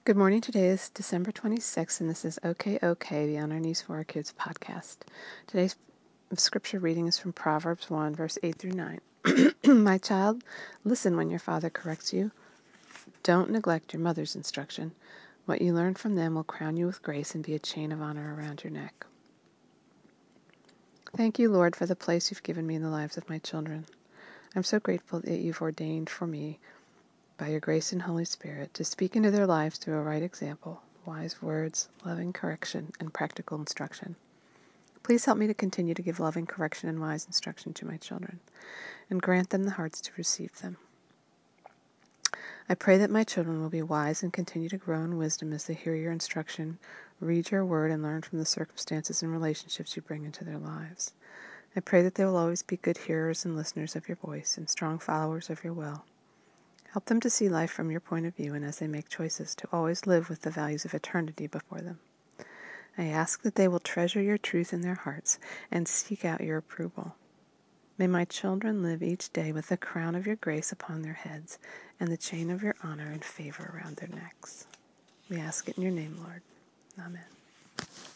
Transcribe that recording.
Good morning. Today is December 26th, and this is OK, the On Our Knees for Our Kids podcast. Today's scripture reading is from Proverbs 1, verse 8 through 9. My child, listen when your father corrects you. Don't neglect your mother's instruction. What you learn from them will crown you with grace and be a chain of honor around your neck. Thank you, Lord, for the place you've given me in the lives of my children. I'm so grateful that you've ordained for me, by your grace and Holy Spirit, to speak into their lives through a right example, wise words, loving correction, and practical instruction. Please help me to continue to give loving correction and wise instruction to my children, and grant them the hearts to receive them. I pray that my children will be wise and continue to grow in wisdom as they hear your instruction, read your word, and learn from the circumstances and relationships you bring into their lives. I pray that they will always be good hearers and listeners of your voice and strong followers of your will. Help them to see life from your point of view, and as they make choices, to always live with the values of eternity before them. I ask that they will treasure your truth in their hearts and seek out your approval. May my children live each day with the crown of your grace upon their heads and the chain of your honor and favor around their necks. We ask it in your name, Lord. Amen.